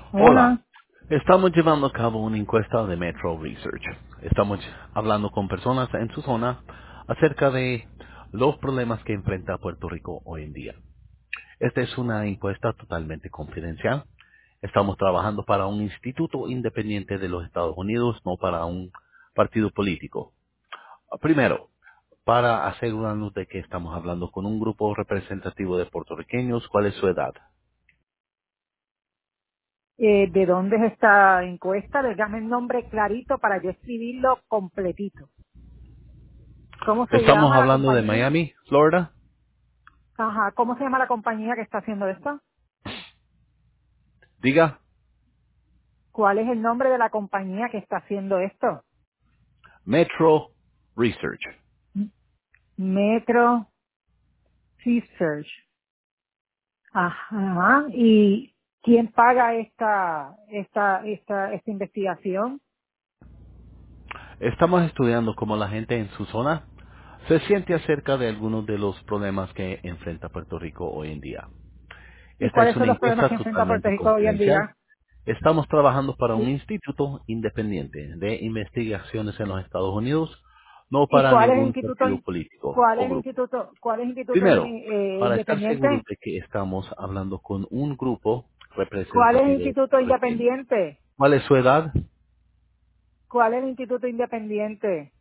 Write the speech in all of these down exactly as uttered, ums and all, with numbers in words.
Hola, Hola. estamos llevando a cabo una encuesta de Metro Research. Estamos hablando con personas en su zona acerca de los problemas que enfrenta Puerto Rico hoy en día. Esta es una encuesta totalmente confidencial. Estamos trabajando para un instituto independiente de los Estados Unidos, no para un partido político. Primero, para asegurarnos de que estamos hablando con un grupo representativo de puertorriqueños, ¿cuál es su edad? Eh, ¿De dónde es esta encuesta? Dígame el nombre clarito para yo escribirlo completito. ¿Cómo se Estamos llama la hablando de compañía? Miami, Florida. Ajá, ¿cómo se llama la compañía que está haciendo esto? Diga. ¿Cuál es el nombre de la compañía que está haciendo esto? Metro Research. M- Metro Research. Ajá, ¿y quién paga esta, esta, esta, esta investigación? Estamos estudiando cómo la gente en su zona se siente acerca de algunos de los problemas que enfrenta Puerto Rico hoy en día. ¿Y Esta cuáles es son una los problemas encuesta que enfrenta Puerto totalmente Rico hoy en confidencial. día? Estamos trabajando para un ¿Y, instituto independiente de investigaciones en los Estados Unidos, no y para cuál es el ningún instituto, partido político cuál es o el grupo. instituto, cuál es el instituto Primero, eh, para estar seguros independiente? de que estamos hablando con un grupo ¿Cuál es el representativo de instituto puertorriqueños. independiente? ¿Cuál es su edad? ¿Cuál es el instituto independiente?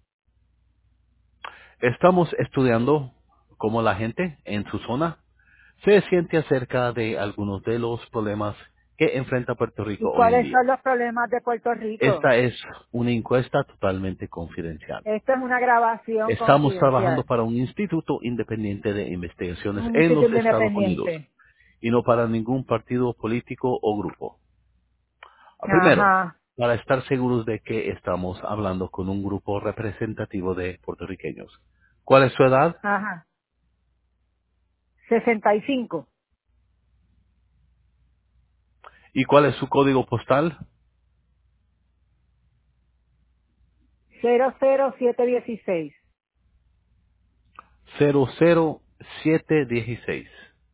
Estamos estudiando cómo la gente en su zona se siente acerca de algunos de los problemas que enfrenta Puerto ¿Y Rico hoy en cuáles día. son los problemas de Puerto Rico? Esta es una encuesta totalmente confidencial. Esto es una grabación Estamos trabajando confidencial. para un instituto independiente de investigaciones Un en los instituto Estados Unidos independiente. y no para ningún partido político o grupo. Ah, Primero, Ajá, para estar seguros de que estamos hablando con un grupo representativo de puertorriqueños. ¿Cuál es su edad ajá. sesenta y cinco. y cuál es su código postal? cero cero siete dieciséis. cero cero siete dieciséis.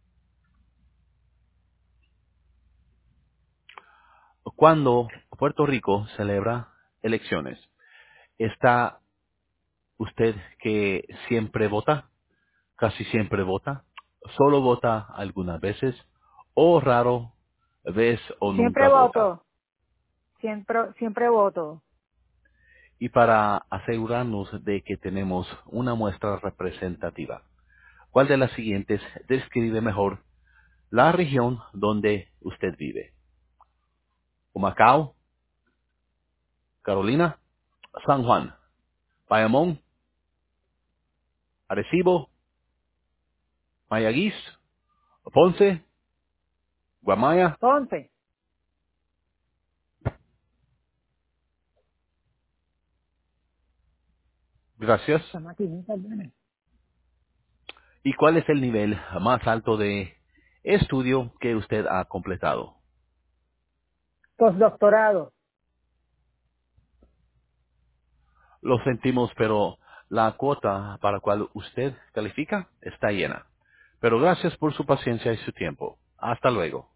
Cuando Puerto Rico celebra elecciones, ¿está usted que siempre vota? Casi siempre vota. ¿Solo vota algunas veces? ¿O raro vez o Siempre nunca vota? voto. Siempre, siempre voto. Y para asegurarnos de que tenemos una muestra representativa, ¿cuál de las siguientes describe mejor la región donde usted vive? Humacao, Carolina, San Juan, Bayamón, Arecibo, Mayagüez, Ponce, Guamaya. Ponce. Gracias. Esta maquinita, bueno. ¿Y cuál es el nivel más alto de estudio que usted ha completado? Postdoctorado. Lo sentimos, pero la cuota para cual usted califica está llena. Pero gracias por su paciencia y su tiempo. Hasta luego.